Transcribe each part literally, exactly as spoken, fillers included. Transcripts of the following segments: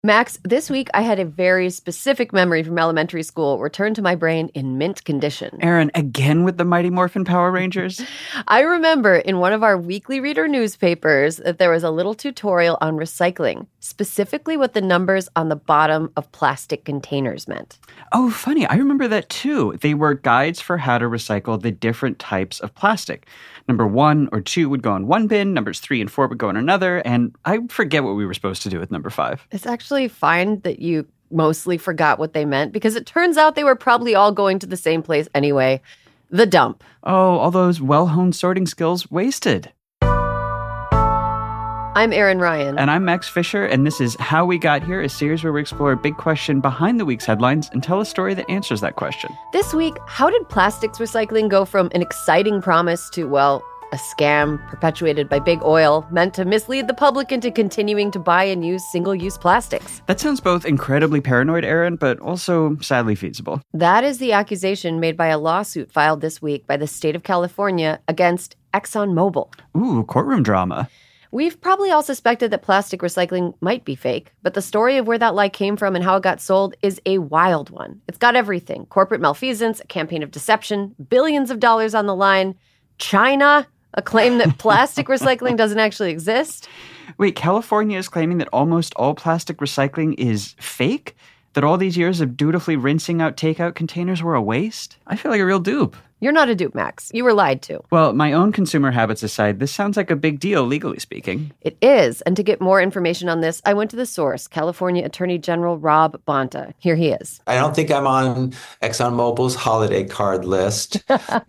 Max, this week I had a very specific memory from elementary school return to my brain in mint condition. Aaron, again with the Mighty Morphin Power Rangers? I remember in one of our weekly reader newspapers that there was a little tutorial on recycling, specifically what the numbers on the bottom of plastic containers meant. Oh, funny. I remember that too. They were guides for how to recycle the different types of plastic. Number one or two would go in one bin, numbers three and four would go in another, and I forget what we were supposed to do with number five. It's actually fine that you mostly forgot what they meant, because it turns out they were probably all going to the same place anyway, the dump. Oh, all those well-honed sorting skills wasted. I'm Erin Ryan. And I'm Max Fisher, and this is How We Got Here, a series where we explore a big question behind the week's headlines and tell a story that answers that question. This week, how did plastics recycling go from an exciting promise to, well, a scam perpetuated by big oil meant to mislead the public into continuing to buy and use single-use plastics? That sounds both incredibly paranoid, Aaron, but also sadly feasible. That is the accusation made by a lawsuit filed this week by the state of California against ExxonMobil. Ooh, courtroom drama. We've probably all suspected that plastic recycling might be fake, but the story of where that lie came from and how it got sold is a wild one. It's got everything: corporate malfeasance, a campaign of deception, billions of dollars on the line, China, a claim that plastic recycling doesn't actually exist. Wait, California is claiming that almost all plastic recycling is fake? That all these years of dutifully rinsing out takeout containers were a waste? I feel like a real dupe. You're not a dupe, Max. You were lied to. Well, my own consumer habits aside, this sounds like a big deal, legally speaking. It is. And to get more information on this, I went to the source, California Attorney General Rob Bonta. Here he is. I don't think I'm on ExxonMobil's holiday card list.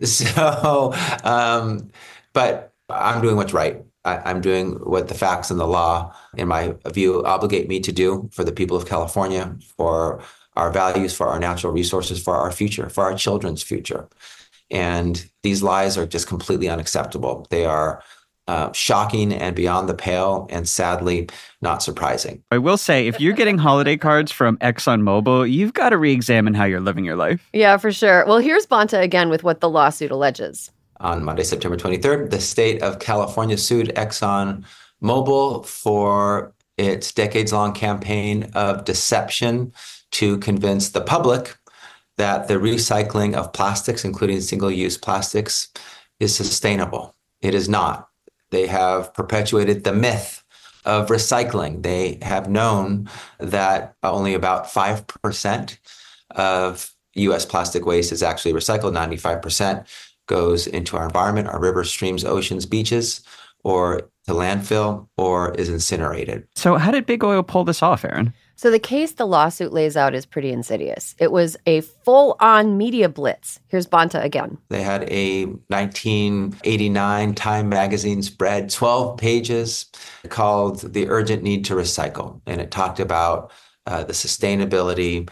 so, um, but I'm doing what's right. I, I'm doing what the facts and the law, in my view, obligate me to do for the people of California, for our values, for our natural resources, for our future, for our children's future. And these lies are just completely unacceptable. They are uh, shocking and beyond the pale, and sadly, not surprising. I will say, if you're getting holiday cards from ExxonMobil, you've got to re-examine how you're living your life. Yeah, for sure. Well, here's Bonta again with what the lawsuit alleges. On Monday, September twenty-third, the state of California sued ExxonMobil for its decades-long campaign of deception to convince the public that the recycling of plastics, including single-use plastics, is sustainable. It is not. They have perpetuated the myth of recycling. They have known that only about five percent of U S plastic waste is actually recycled. ninety-five percent goes into our environment, our rivers, streams, oceans, beaches, or to landfill, or is incinerated. So how did Big Oil pull this off, Aaron? So the case the lawsuit lays out is pretty insidious. It was a full-on media blitz. Here's Bonta again. They had a nineteen eighty-nine Time magazine spread, twelve pages, called The Urgent Need to Recycle. And it talked about uh, the sustainability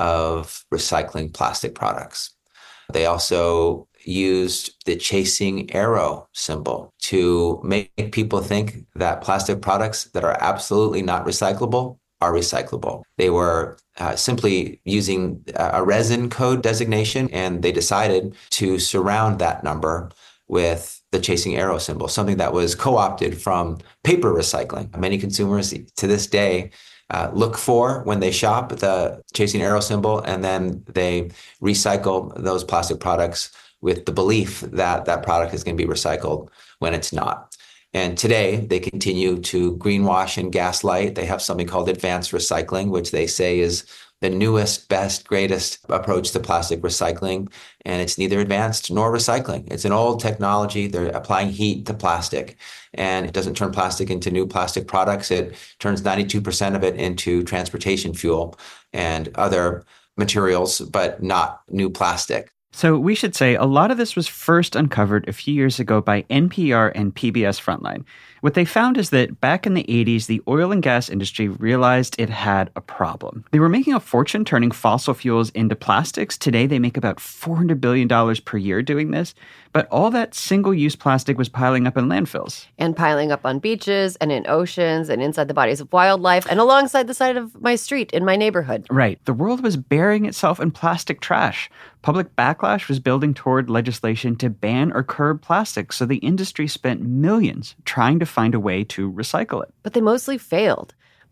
of recycling plastic products. They also used the chasing arrow symbol to make people think that plastic products that are absolutely not recyclable are recyclable. They were uh, simply using a resin code designation, and they decided to surround that number with the chasing arrow symbol, something that was co-opted from paper recycling. Many consumers to this day uh, look for, when they shop, the chasing arrow symbol, and then they recycle those plastic products with the belief that that product is going to be recycled when it's not. And today, they continue to greenwash and gaslight. They have something called advanced recycling, which they say is the newest, best, greatest approach to plastic recycling. And it's neither advanced nor recycling. It's an old technology. They're applying heat to plastic, and it doesn't turn plastic into new plastic products. It turns ninety-two percent of it into transportation fuel and other materials, but not new plastic. So we should say a lot of this was first uncovered a few years ago by N P R and P B S Frontline. What they found is that back in the eighties, the oil and gas industry realized it had a problem. They were making a fortune turning fossil fuels into plastics. Today, they make about four hundred billion dollars per year doing this. But all that single-use plastic was piling up in landfills. And piling up on beaches and in oceans and inside the bodies of wildlife and alongside the side of my street in my neighborhood. Right. The world was burying itself in plastic trash. Public backlash was building toward legislation to ban or curb plastic, so the industry spent millions trying to find a way to recycle it. But they mostly failed.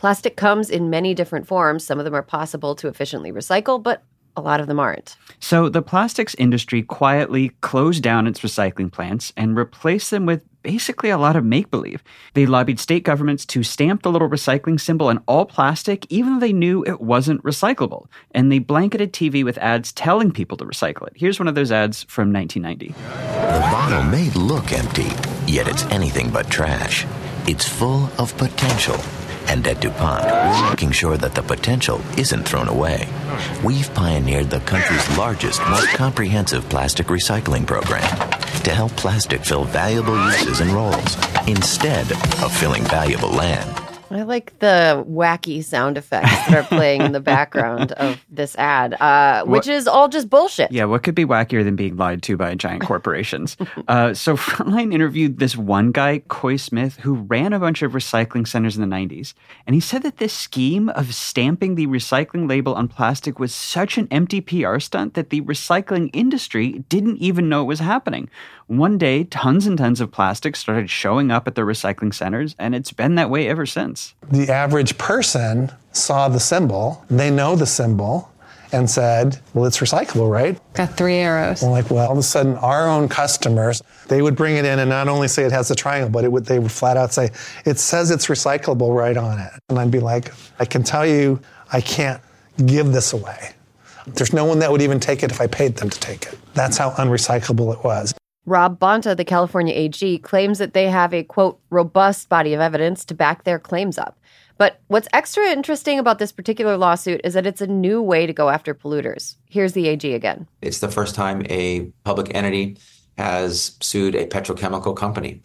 Plastic comes in many different forms. Some of them are possible to efficiently recycle, but a lot of them aren't. So the plastics industry quietly closed down its recycling plants and replaced them with basically a lot of make-believe. They lobbied state governments to stamp the little recycling symbol on all plastic, even though they knew it wasn't recyclable. And they blanketed T V with ads telling people to recycle it. Here's one of those ads from nineteen ninety. The bottle may look empty, yet it's anything but trash. It's full of potential. And at DuPont, we're making sure that the potential isn't thrown away. We've pioneered the country's largest, most comprehensive plastic recycling program to help plastic fill valuable uses and roles instead of filling valuable land. I like the wacky sound effects that are playing in the background of this ad, uh, which what, is all just bullshit. Yeah, what could be wackier than being lied to by giant corporations? uh, so Frontline interviewed this one guy, Coy Smith, who ran a bunch of recycling centers in the nineties. And he said that this scheme of stamping the recycling label on plastic was such an empty P R stunt that the recycling industry didn't even know it was happening. One day, tons and tons of plastic started showing up at the recycling centers, and it's been that way ever since. The average person saw the symbol, they know the symbol, and said, well, it's recyclable, right? Got three arrows. Well, like, well, all of a sudden, our own customers, they would bring it in and not only say it has the triangle, but it would they would flat out say, it says it's recyclable right on it. And I'd be like, I can tell you, I can't give this away. There's no one that would even take it if I paid them to take it. That's how unrecyclable it was. Rob Bonta, the California A G, claims that they have a, quote, robust body of evidence to back their claims up. But what's extra interesting about this particular lawsuit is that it's a new way to go after polluters. Here's the A G again. It's the first time a public entity has sued a petrochemical company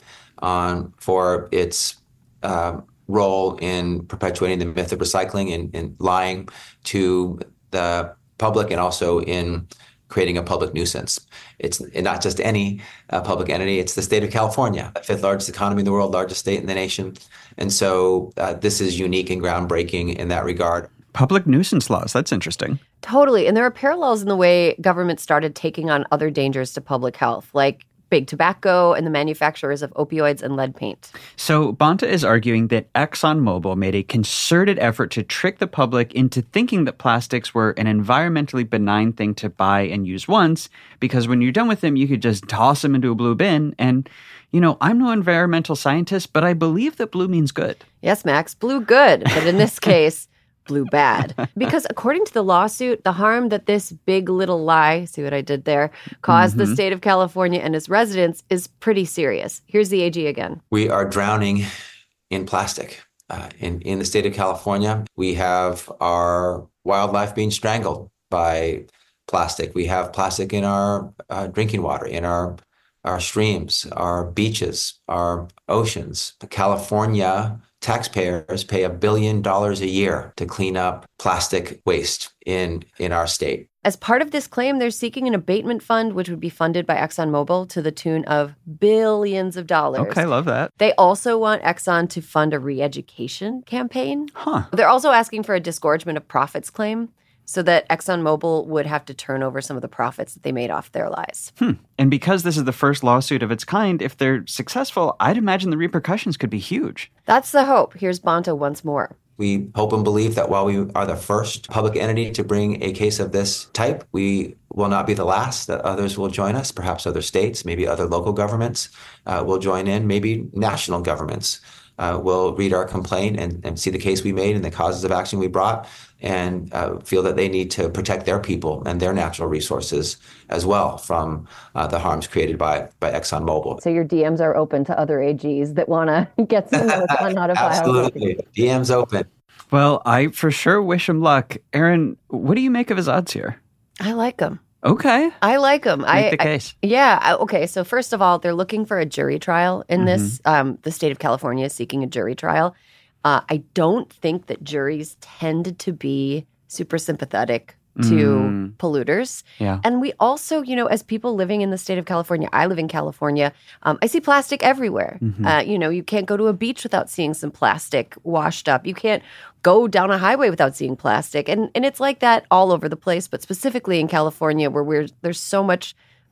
on for its uh, role in perpetuating the myth of recycling and, and lying to the public and also in creating a public nuisance. It's not just any uh, public entity, it's the state of California, fifth largest economy in the world, largest state in the nation. And so uh, this is unique and groundbreaking in that regard. Public nuisance laws, that's interesting. Totally. And there are parallels in the way government started taking on other dangers to public health, like big tobacco and the manufacturers of opioids and lead paint. So Bonta is arguing that ExxonMobil made a concerted effort to trick the public into thinking that plastics were an environmentally benign thing to buy and use once, because when you're done with them, you could just toss them into a blue bin. And, you know, I'm no environmental scientist, but I believe that blue means good. Yes, Max, blue good. But in this case, blue bad. Because according to the lawsuit, the harm that this big little lie, see what I did there, caused mm-hmm. the state of California and its residents is pretty serious. Here's the A G again. We are drowning in plastic. Uh, in, in the state of California, we have our wildlife being strangled by plastic. We have plastic in our uh, drinking water, in our our streams, our beaches, our oceans. California taxpayers pay a billion dollars a year to clean up plastic waste in, in our state. As part of this claim, they're seeking an abatement fund, which would be funded by ExxonMobil to the tune of billions of dollars. Okay, love that. They also want Exxon to fund a re-education campaign. Huh. They're also asking for a disgorgement of profits claim, so that ExxonMobil would have to turn over some of the profits that they made off their lies. Hmm. And because this is the first lawsuit of its kind, if they're successful, I'd imagine the repercussions could be huge. That's the hope. Here's Bonta once more. We hope and believe that while we are the first public entity to bring a case of this type, we will not be the last, that others will join us, perhaps other states, maybe other local governments uh, will join in, maybe national governments uh, will read our complaint and, and see the case we made and the causes of action we brought, and uh, feel that they need to protect their people and their natural resources as well from uh, the harms created by, by ExxonMobil. So your D Ms are open to other A Gs that want to get some notes on how to file. Absolutely. D Ms open. Well, I for sure wish him luck. Aaron, what do you make of his odds here? I like him. Okay. I like them. Make I, the case. I, yeah. I, okay. So first of all, they're looking for a jury trial in Mm-hmm. this. Um, the state of California is seeking a jury trial. Uh, I don't think that juries tend to be super sympathetic to Mm. polluters. Yeah. And we also, you know, as people living in the state of California, I live in California, um, I see plastic everywhere. Mhm. Uh, you know, you can't go to a beach without seeing some plastic washed up. You can't go down a highway without seeing plastic. And and it's like that all over the place, but specifically in California where we're there's so much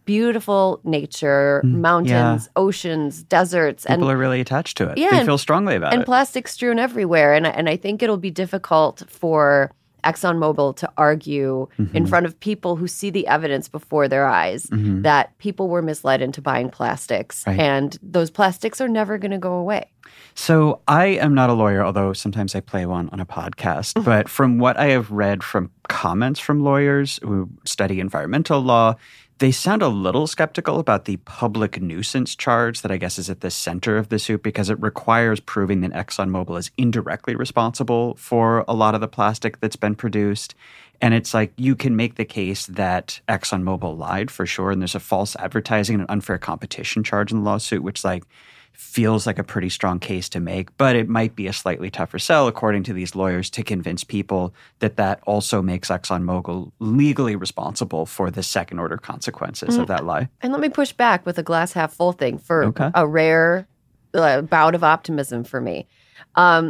beautiful nature, Mm, mountains, yeah. oceans, deserts. People and are really attached to it. Yeah, they and- feel strongly about and it. plastic strewn everywhere. And, I- and I think it'll be difficult for ExxonMobil to argue Mm-hmm. in front of people who see the evidence before their eyes Mhm. that people were misled into buying plastics. Right. And those plastics are never going to go away. So I am not a lawyer, although sometimes I play one on a podcast. But from what I have read from comments from lawyers who study environmental law, they sound a little skeptical about the public nuisance charge that I guess is at the center of the suit because it requires proving that ExxonMobil is indirectly responsible for a lot of the plastic that's been produced. And it's like you can make the case that ExxonMobil lied for sure, and there's a false advertising and an unfair competition charge in the lawsuit, which like feels like a pretty strong case to make, but it might be a slightly tougher sell, according to these lawyers, to convince people that that also makes ExxonMobil legally responsible for the second-order consequences of that lie. And let me push back with a glass half full thing for Okay. a rare uh, bout of optimism for me. Um,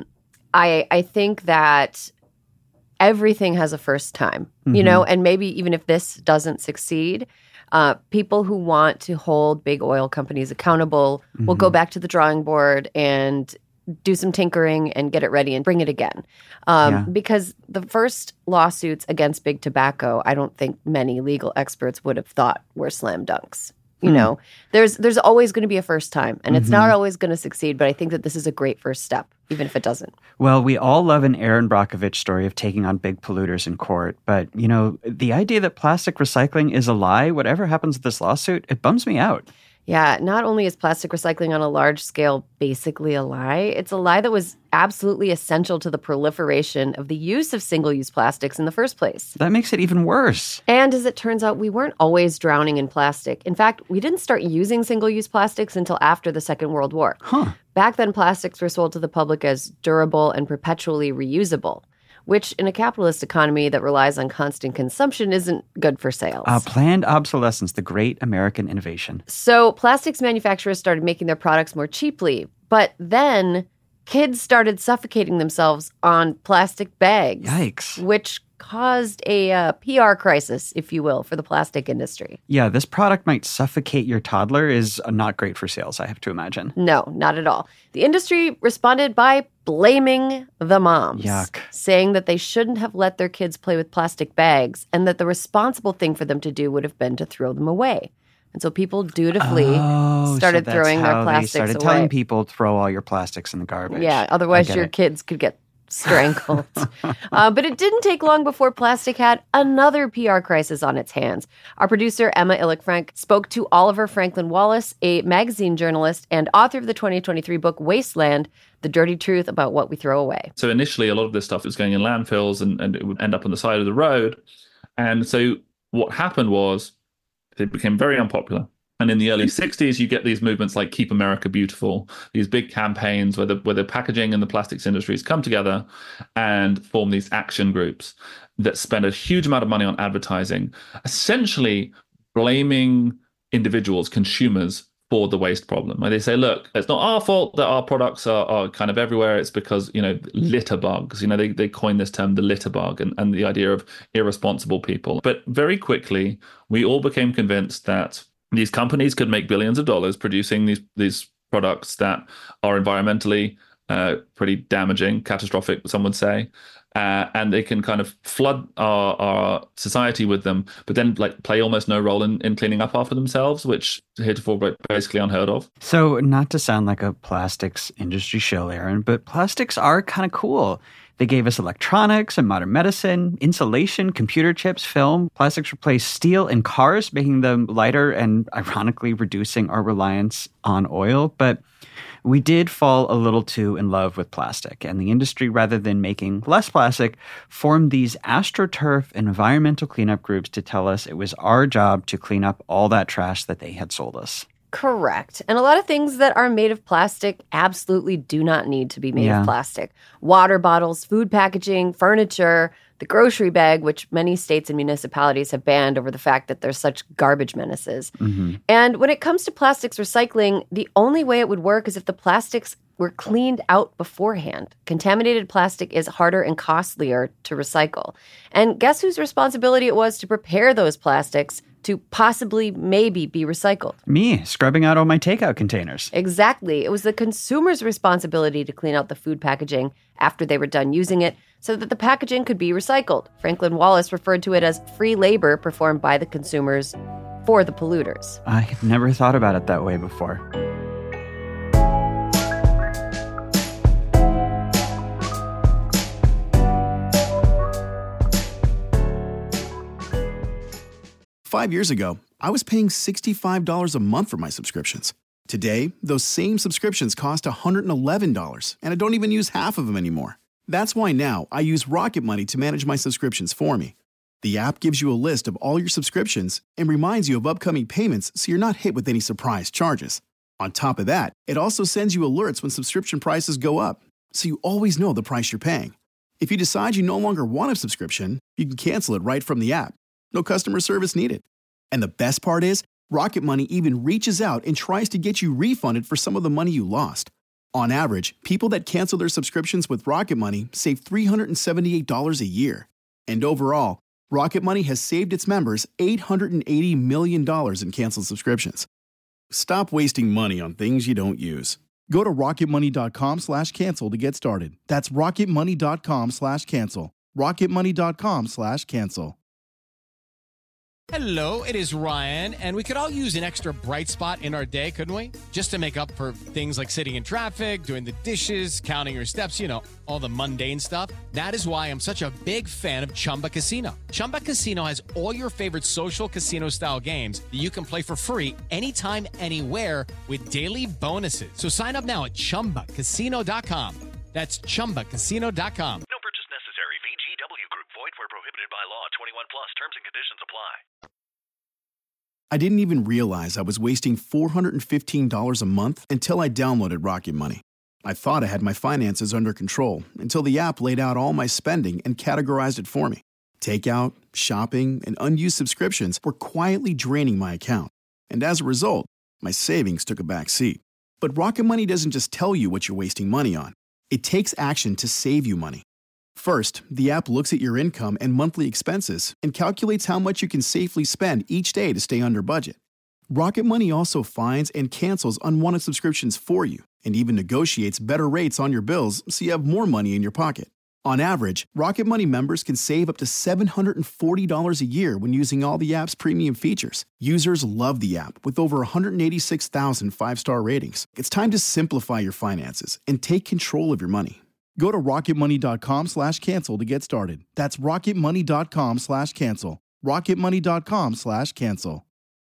I I think that everything has a first time, you know, and maybe even if this doesn't succeed, uh, people who want to hold big oil companies accountable will go back to the drawing board and do some tinkering and get it ready and bring it again. Um, Yeah. Because the first lawsuits against big tobacco, I don't think many legal experts would have thought were slam dunks. You know, there's there's always going to be a first time, and it's not always going to succeed. But I think that this is a great first step, even if it doesn't. Well, we all love an Aaron Brockovich story of taking on big polluters in court. But, you know, the idea that plastic recycling is a lie, whatever happens with this lawsuit, it bums me out. Yeah, not only is plastic recycling on a large scale basically a lie, it's a lie that was absolutely essential to the proliferation of the use of single-use plastics in the first place. That makes it even worse. And as it turns out, we weren't always drowning in plastic. In fact, we didn't start using single-use plastics until after the Second World War. Huh. Back then, plastics were sold to the public as durable and perpetually reusable, which in a capitalist economy that relies on constant consumption isn't good for sales. Uh, planned obsolescence, the great American innovation. So plastics manufacturers started making their products more cheaply, but then kids started suffocating themselves on plastic bags. Yikes. Which caused a uh, P R crisis, if you will, for the plastic industry. Yeah, this product might suffocate your toddler is uh, not great for sales, I have to imagine. No, not at all. The industry responded by blaming the moms, Yuck. saying that they shouldn't have let their kids play with plastic bags and that the responsible thing for them to do would have been to throw them away. And so people dutifully Oh, so started that's throwing their how plastics they started away. telling people throw all your plastics in the garbage. Yeah, I otherwise get your it. kids could get strangled. uh, but it didn't take long before plastic had another P R crisis on its hands. Our producer, Emma Illick-Frank, spoke to Oliver Franklin Wallace, a magazine journalist and author of the twenty twenty-three book Wasteland, The Dirty Truth About What We Throw Away. So initially, a lot of this stuff was going in landfills and, and it would end up on the side of the road. And so what happened was it became very unpopular. And in the early sixties, you get these movements like Keep America Beautiful, these big campaigns where the, where the packaging and the plastics industries come together and form these action groups that spend a huge amount of money on advertising, essentially blaming individuals, consumers, for the waste problem. And they say, look, it's not our fault that our products are, are kind of everywhere. It's because, you know, litter bugs, you know, they, they coined this term, the litter bug, and, and the idea of irresponsible people. But very quickly, we all became convinced that these companies could make billions of dollars producing these these products that are environmentally uh, pretty damaging, catastrophic, some would say, uh, and they can kind of flood our, our society with them, but then like play almost no role in, in cleaning up after themselves, which heretofore basically unheard of. So not to sound like a plastics industry shill, Aaron, but plastics are kind of cool. They gave us electronics and modern medicine, insulation, computer chips, film. Plastics replaced steel in cars, making them lighter and ironically reducing our reliance on oil. But we did fall a little too in love with plastic, and the industry, rather than making less plastic, formed these AstroTurf environmental cleanup groups to tell us it was our job to clean up all that trash that they had sold us. Correct. And a lot of things that are made of plastic absolutely do not need to be made Yeah. of plastic. Water bottles, food packaging, furniture, the grocery bag, which many states and municipalities have banned over the fact that they're such garbage menaces. Mm-hmm. And when it comes to plastics recycling, the only way it would work is if the plastics were cleaned out beforehand. Contaminated plastic is harder and costlier to recycle. And guess whose responsibility it was to prepare those plastics to possibly maybe be recycled. Me, scrubbing out all my takeout containers. Exactly. It was the consumer's responsibility to clean out the food packaging after they were done using it so that the packaging could be recycled. Franklin Wallace referred to it as free labor performed by the consumers for the polluters. I had never thought about it that way before. Five years ago, I was paying sixty-five dollars a month for my subscriptions. Today, those same subscriptions cost one hundred eleven dollars, and I don't even use half of them anymore. That's why now I use Rocket Money to manage my subscriptions for me. The app gives you a list of all your subscriptions and reminds you of upcoming payments so you're not hit with any surprise charges. On top of that, it also sends you alerts when subscription prices go up, so you always know the price you're paying. If you decide you no longer want a subscription, you can cancel it right from the app. No customer service needed. And the best part is, Rocket Money even reaches out and tries to get you refunded for some of the money you lost. On average, people that cancel their subscriptions with Rocket Money save three hundred seventy-eight dollars a year. And overall, Rocket Money has saved its members eight hundred eighty million dollars in canceled subscriptions. Stop wasting money on things you don't use. Go to rocketmoney.com slash cancel to get started. That's rocketmoney.com slash cancel. rocketmoney.com slash cancel. Hello, it is Ryan, and we could all use an extra bright spot in our day, couldn't we? Just to make up for things like sitting in traffic, doing the dishes, counting your steps, you know, all the mundane stuff. That is why I'm such a big fan of Chumba Casino. Chumba Casino has all your favorite social casino-style games that you can play for free anytime, anywhere with daily bonuses. So sign up now at chumba casino dot com. That's chumba casino dot com. No purchase necessary. V G W Group. Void where prohibited by law. twenty-one plus. Terms and conditions apply. I didn't even realize I was wasting four hundred fifteen dollars a month until I downloaded Rocket Money. I thought I had my finances under control until the app laid out all my spending and categorized it for me. Takeout, shopping, and unused subscriptions were quietly draining my account. And as a result, my savings took a back seat. But Rocket Money doesn't just tell you what you're wasting money on. It takes action to save you money. First, the app looks at your income and monthly expenses and calculates how much you can safely spend each day to stay under budget. Rocket Money also finds and cancels unwanted subscriptions for you and even negotiates better rates on your bills so you have more money in your pocket. On average, Rocket Money members can save up to seven hundred forty dollars a year when using all the app's premium features. Users love the app with over one hundred eighty-six thousand five-star ratings. It's time to simplify your finances and take control of your money. Go to rocketmoney.com slash cancel to get started. That's rocketmoney.com slash cancel. rocketmoney.com slash cancel.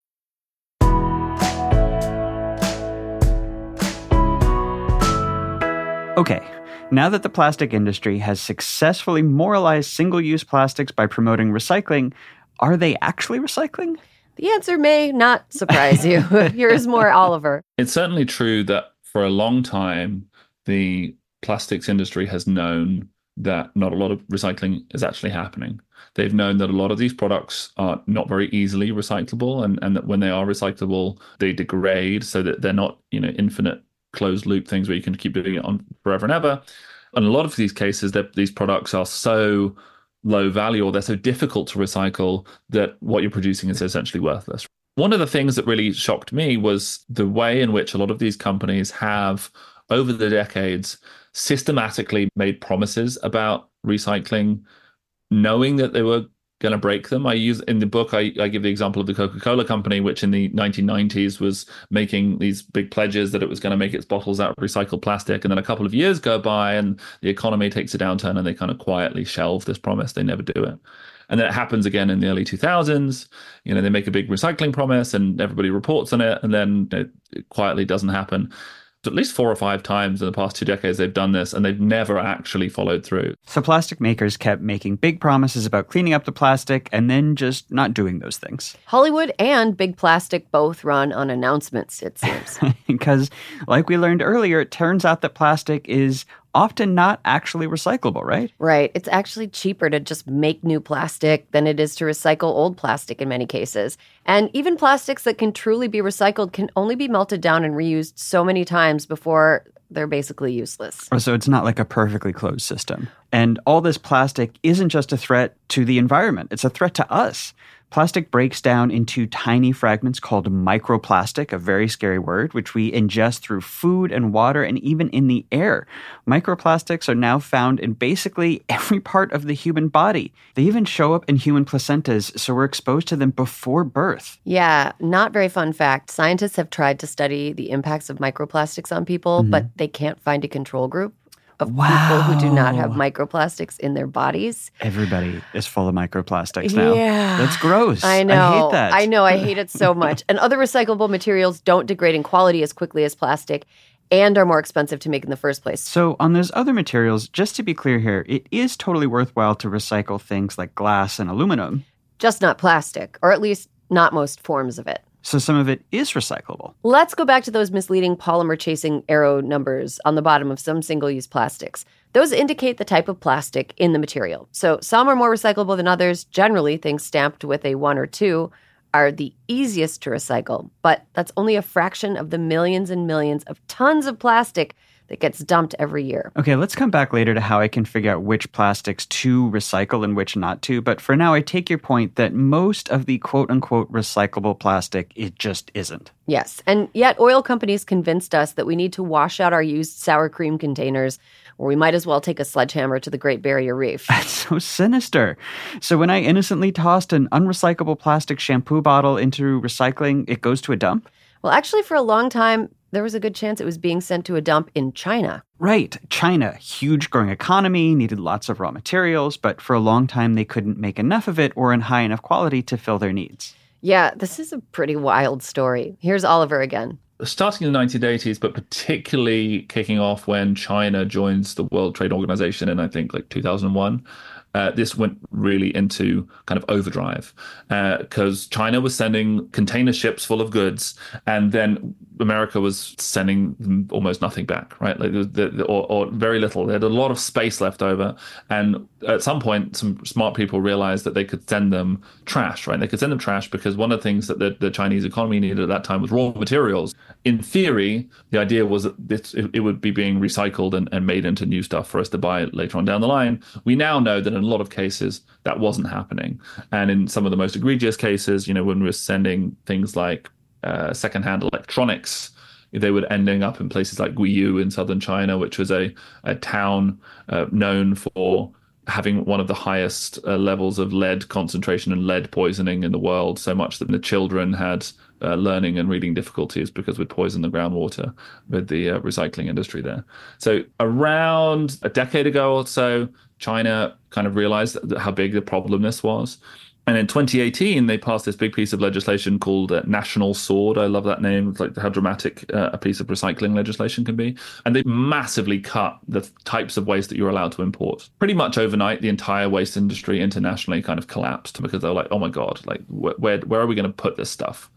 Okay, now that the plastic industry has successfully moralized single-use plastics by promoting recycling, are they actually recycling? The answer may not surprise you. Here's more, Oliver. It's certainly true that for a long time, the plastics industry has known that not a lot of recycling is actually happening. They've known that a lot of these products are not very easily recyclable, and, and that when they are recyclable, they degrade so that they're not, you know, infinite closed loop things where you can keep doing it on forever and ever. And a lot of these cases, that these products are so low value or they're so difficult to recycle that what you're producing is essentially worthless. One of the things that really shocked me was the way in which a lot of these companies have, over the decades, systematically made promises about recycling, knowing that they were going to break them. I use in the book, I, I give the example of the Coca-Cola company, which in the nineteen nineties was making these big pledges that it was going to make its bottles out of recycled plastic. And then a couple of years go by and the economy takes a downturn and they kind of quietly shelve this promise. They never do it. And then it happens again in the early two thousands. You know, they make a big recycling promise and everybody reports on it, and then it, it quietly doesn't happen. At least four or five times in the past two decades they've done this, and they've never actually followed through. So plastic makers kept making big promises about cleaning up the plastic and then just not doing those things. Hollywood and Big Plastic both run on announcements, it seems. Because, like we learned earlier, it turns out that plastic is often not actually recyclable, right? Right. It's actually cheaper to just make new plastic than it is to recycle old plastic in many cases. And even plastics that can truly be recycled can only be melted down and reused so many times before they're basically useless. So it's not like a perfectly closed system. And all this plastic isn't just a threat to the environment. It's a threat to us. Plastic breaks down into tiny fragments called microplastic, a very scary word, which we ingest through food and water and even in the air. Microplastics are now found in basically every part of the human body. They even show up in human placentas, so we're exposed to them before birth. Yeah, not very fun fact. Scientists have tried to study the impacts of microplastics on people, mm-hmm. but they can't find a control group of wow. people who do not have microplastics in their bodies. Everybody is full of microplastics now. Yeah. That's gross. I know. I hate that. I know. I hate it so much. And other recyclable materials don't degrade in quality as quickly as plastic and are more expensive to make in the first place. So on those other materials, just to be clear here, it is totally worthwhile to recycle things like glass and aluminum. Just not plastic, or at least not most forms of it. So some of it is recyclable. Let's go back to those misleading polymer-chasing arrow numbers on the bottom of some single-use plastics. Those indicate the type of plastic in the material. So some are more recyclable than others. Generally, things stamped with a one or two are the easiest to recycle, but that's only a fraction of the millions and millions of tons of plastic that gets dumped every year. Okay, let's come back later to how I can figure out which plastics to recycle and which not to. But for now, I take your point that most of the quote-unquote recyclable plastic, it just isn't. Yes, and yet oil companies convinced us that we need to wash out our used sour cream containers, or we might as well take a sledgehammer to the Great Barrier Reef. That's so sinister. So when I innocently tossed an unrecyclable plastic shampoo bottle into recycling, it goes to a dump? Well, actually, for a long time, there was a good chance it was being sent to a dump in China. Right. China, huge growing economy, needed lots of raw materials, but for a long time they couldn't make enough of it or in high enough quality to fill their needs. Yeah, this is a pretty wild story. Here's Oliver again. Starting in the nineteen eighties, but particularly kicking off when China joins the World Trade Organization in, I think, like two thousand one. Uh, this went really into kind of overdrive because uh, China was sending container ships full of goods, and then America was sending almost nothing back, right? Like the, the, or, or very little. They had a lot of space left over, and at some point, some smart people realized that they could send them trash, right? They could send them trash because one of the things that the, the Chinese economy needed at that time was raw materials. In theory, the idea was that it, it would be being recycled and, and made into new stuff for us to buy later on down the line. We now know that in a lot of cases that wasn't happening, and in some of the most egregious cases, you know, when we were sending things like uh, secondhand electronics, they were ending up in places like Guiyu in southern China, which was a, a town uh, known for having one of the highest uh, levels of lead concentration and lead poisoning in the world, so much that the children had uh, learning and reading difficulties because we'd poisoned the groundwater with the uh, recycling industry there. So around a decade ago or so, China kind of realized how big the problem this was. And in twenty eighteen, they passed this big piece of legislation called uh, National Sword. I love that name. It's like how dramatic uh, a piece of recycling legislation can be. And they massively cut the types of waste that you're allowed to import. Pretty much overnight, the entire waste industry internationally kind of collapsed because they were like, oh my God, like wh- where, where are we going to put this stuff?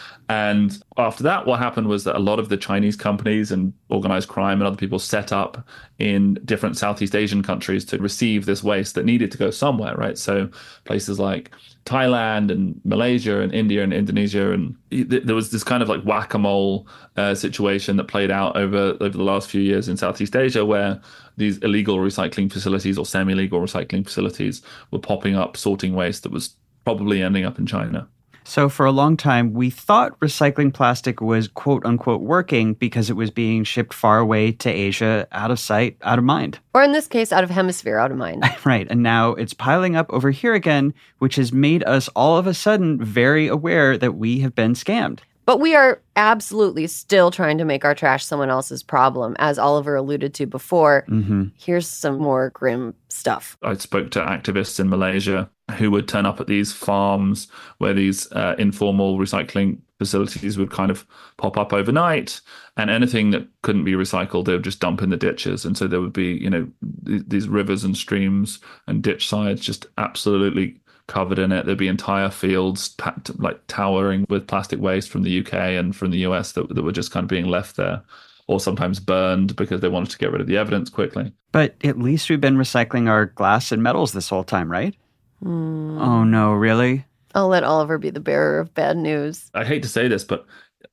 And after that, what happened was that a lot of the Chinese companies and organized crime and other people set up in different Southeast Asian countries to receive this waste that needed to go somewhere, right? So places like Thailand and Malaysia and India and Indonesia. And there was this kind of like whack-a-mole uh, situation that played out over, over the last few years in Southeast Asia, where these illegal recycling facilities or semi-legal recycling facilities were popping up, sorting waste that was probably ending up in China. So for a long time, we thought recycling plastic was quote-unquote working because it was being shipped far away to Asia, out of sight, out of mind. Or in this case, out of hemisphere, out of mind. Right. And now it's piling up over here again, which has made us all of a sudden very aware that we have been scammed. But we are absolutely still trying to make our trash someone else's problem, as Oliver alluded to before. Mm-hmm. Here's some more grim stuff. I spoke to activists in Malaysia who would turn up at these farms where these uh, informal recycling facilities would kind of pop up overnight, and anything that couldn't be recycled, they would just dump in the ditches. And so there would be, you know, th- these rivers and streams and ditch sides just absolutely covered in it. There'd be entire fields ta- like towering with plastic waste from the U K and from the U S that, that were just kind of being left there, or sometimes burned because they wanted to get rid of the evidence quickly. But at least we've been recycling our glass and metals this whole time, right? Mm. Oh no, really? I'll let Oliver be the bearer of bad news. I hate to say this, but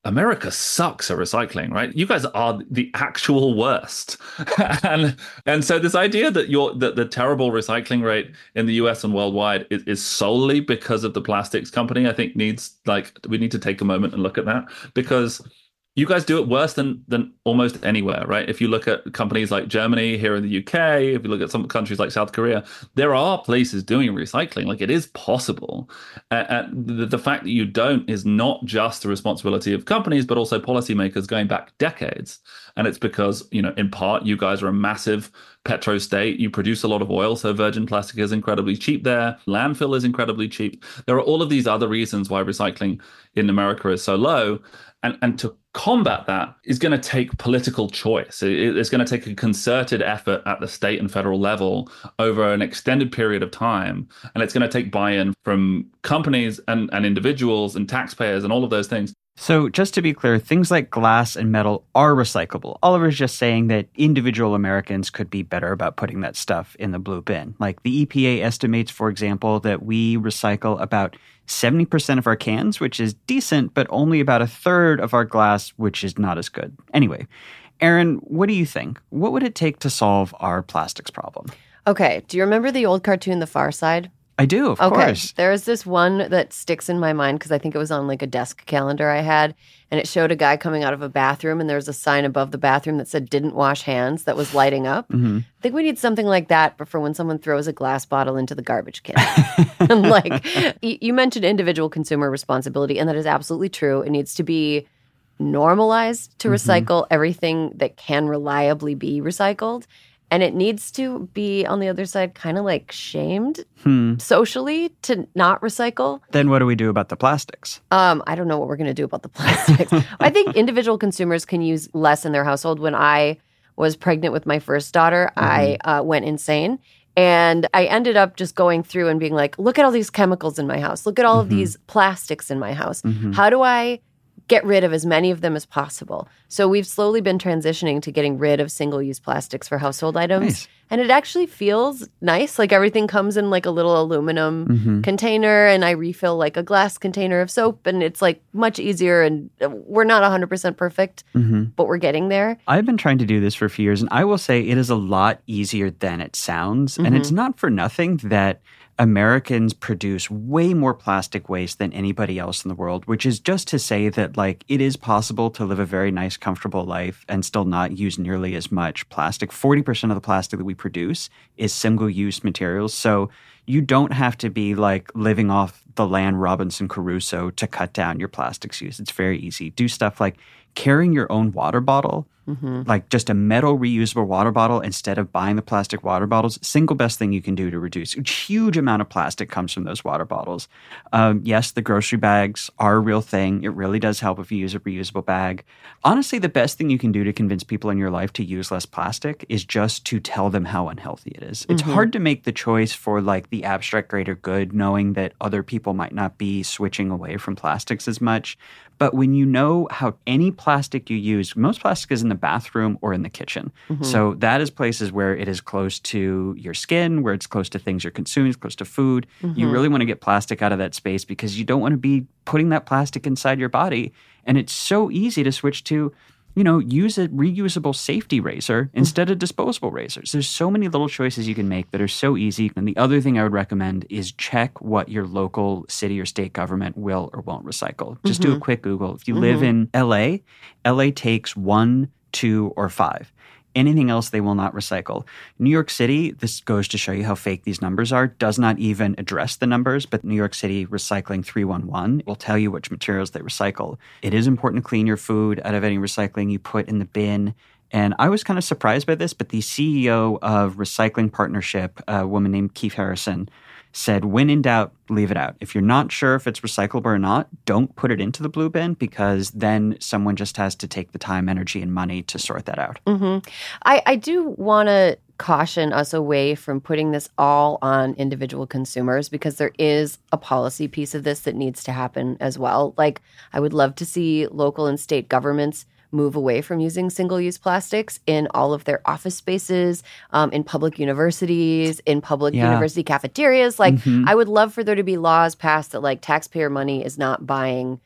America sucks at recycling, right? You guys are the actual worst. and and so this idea that you're that the terrible recycling rate in the U S and worldwide is, is solely because of the plastics company, I think needs like we need to take a moment and look at that, because you guys do it worse than than almost anywhere, right? If you look at companies like Germany, here in the U K, if you look at some countries like South Korea, there are places doing recycling. Like, it is possible. Uh, and the, the fact that you don't is not just the responsibility of companies, but also policymakers going back decades. And it's because, you know, in part, you guys are a massive petro state. You produce a lot of oil, so virgin plastic is incredibly cheap there. Landfill is incredibly cheap. There are all of these other reasons why recycling in America is so low. And, and to combat that is going to take political choice. It, it's going to take a concerted effort at the state and federal level over an extended period of time. And it's going to take buy-in from companies and, and individuals and taxpayers and all of those things. So just to be clear, things like glass and metal are recyclable. Oliver's just saying that individual Americans could be better about putting that stuff in the blue bin. Like the E P A estimates, for example, that we recycle about seventy percent of our cans, which is decent, but only about a third of our glass, which is not as good. Anyway, Erin, what do you think? What would it take to solve our plastics problem? Okay, do you remember the old cartoon The Far Side? I do, of okay. course. There is this one that sticks in my mind because I think it was on like a desk calendar I had, and it showed a guy coming out of a bathroom, and there was a sign above the bathroom that said "didn't wash hands" that was lighting up. Mm-hmm. I think we need something like that, but for when someone throws a glass bottle into the garbage can. And like you mentioned, individual consumer responsibility, and that is absolutely true. It needs to be normalized to mm-hmm. recycle everything that can reliably be recycled. And it needs to be, on the other side, kind of like shamed hmm. socially to not recycle. Then what do we do about the plastics? Um, I don't know what we're going to do about the plastics. I think individual consumers can use less in their household. When I was pregnant with my first daughter, mm-hmm. I uh, went insane. And I ended up just going through and being like, look at all these chemicals in my house. Look at all mm-hmm. of these plastics in my house. Mm-hmm. How do I get rid of as many of them as possible? So we've slowly been transitioning to getting rid of single-use plastics for household items. Nice. And it actually feels nice. Like everything comes in like a little aluminum mm-hmm. container, and I refill like a glass container of soap, and it's like much easier. And we're not one hundred percent perfect, mm-hmm. but we're getting there. I've been trying to do this for a few years, and I will say it is a lot easier than it sounds. Mm-hmm. And it's not for nothing that Americans produce way more plastic waste than anybody else in the world, which is just to say that, like, it is possible to live a very nice, comfortable life and still not use nearly as much plastic. forty percent of the plastic that we produce is single-use materials. So you don't have to be, like, living off the land Robinson Crusoe to cut down your plastics use. It's very easy. Do stuff like carrying your own water bottle, mm-hmm. like just a metal reusable water bottle instead of buying the plastic water bottles. Single best thing you can do to reduce. A huge amount of plastic comes from those water bottles. Um, yes, the grocery bags are a real thing. It really does help if you use a reusable bag. Honestly, the best thing you can do to convince people in your life to use less plastic is just to tell them how unhealthy it is. It's mm-hmm. hard to make the choice for like the abstract greater good, knowing that other people might not be switching away from plastics as much. But when you know how any plastic you use, most plastic is in the bathroom or in the kitchen. Mm-hmm. So that is places where it is close to your skin, where it's close to things you're consuming, close to food. Mm-hmm. You really want to get plastic out of that space because you don't want to be putting that plastic inside your body. And it's so easy to switch to, you know, use a reusable safety razor instead of disposable razors. There's so many little choices you can make that are so easy. And the other thing I would recommend is check what your local city or state government will or won't recycle. Just mm-hmm. do a quick Google. If you mm-hmm. live in L A, L A takes one, two, or five. Anything else they will not recycle. New York City, this goes to show you how fake these numbers are, does not even address the numbers, but New York City Recycling three one one will tell you which materials they recycle. It is important to clean your food out of any recycling you put in the bin. And I was kind of surprised by this, but the C E O of Recycling Partnership, a woman named Keith Harrison, said, when in doubt, leave it out. If you're not sure if it's recyclable or not, don't put it into the blue bin because then someone just has to take the time, energy, and money to sort that out. Mm-hmm. I, I do want to caution us away from putting this all on individual consumers because there is a policy piece of this that needs to happen as well. Like, I would love to see local and state governments move away from using single-use plastics in all of their office spaces, um, in public universities, in public yeah. university cafeterias. Like, mm-hmm. I would love for there to be laws passed that, like, taxpayer money is not buying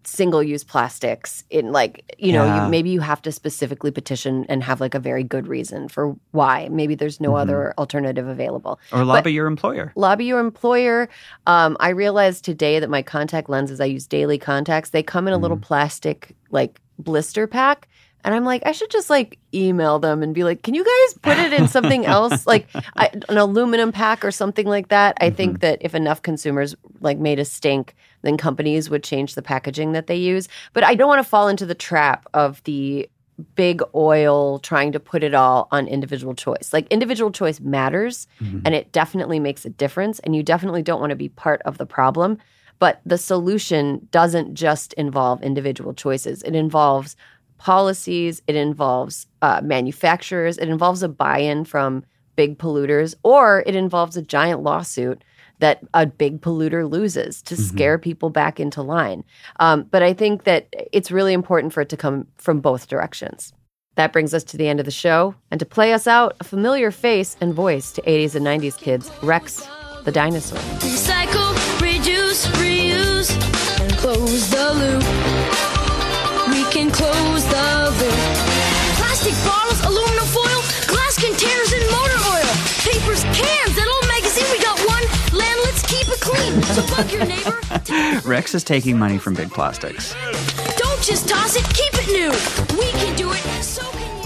single-use plastics in like, you know, Yeah. you, maybe you have to specifically petition and have like a very good reason for why. Maybe there's no mm-hmm. other alternative available. Or lobby but your employer. Lobby your employer. Um, I realized today that my contact lenses, I use daily contacts, they come in a mm-hmm. little plastic like blister pack. And I'm like, I should just like email them and be like, can you guys put it in something else? Like I, an aluminum pack or something like that. I mm-hmm. think that if enough consumers like made a stink, then companies would change the packaging that they use. But I don't want to fall into the trap of the big oil trying to put it all on individual choice. Like individual choice matters mm-hmm. and it definitely makes a difference. And you definitely don't want to be part of the problem. But the solution doesn't just involve individual choices. It involves policies, it involves uh, manufacturers, it involves a buy-in from big polluters, or it involves a giant lawsuit that a big polluter loses to mm-hmm. scare people back into line. Um, but I think that it's really important for it to come from both directions. That brings us to the end of the show. And to play us out, a familiar face and voice to eighties and nineties kids, Rex the dinosaur. Recycle, reduce, reuse, and close the loop. We can close the loop. Plastic bottles, aluminum foil, glass containers, and motor oil. Papers, cans, that old magazine, we got one. Land, let's keep it clean. So bug your neighbor. Rex is taking money from big plastics. Don't just toss it, keep it new. We can do it, so can you.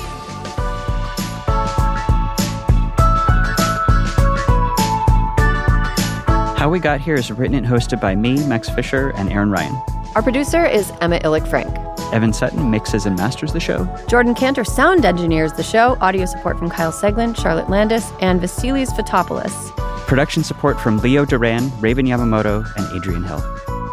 How We Got Here is written and hosted by me, Max Fisher, and Aaron Ryan. Our producer is Emma Illick-Frank. Evan Sutton mixes and masters the show. Jordan Cantor sound engineers the show. Audio support from Kyle Seglin, Charlotte Landis, and Vasilis Fotopoulos. Production support from Leo Duran, Raven Yamamoto, and Adrian Hill.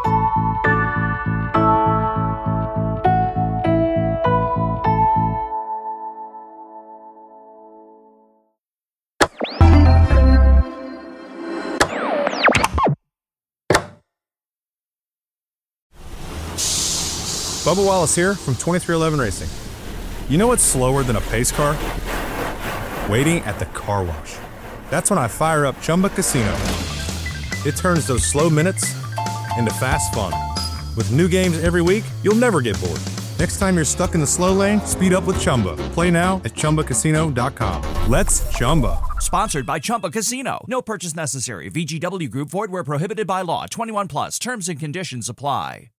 Bubba Wallace here from twenty-three eleven Racing. You know what's slower than a pace car? Waiting at the car wash. That's when I fire up Chumba Casino. It turns those slow minutes into fast fun. With new games every week, you'll never get bored. Next time you're stuck in the slow lane, speed up with Chumba. Play now at Chumba Casino dot com. Let's Chumba. Sponsored by Chumba Casino. No purchase necessary. V G W Group. Void where prohibited by law. twenty-one plus. Terms and conditions apply.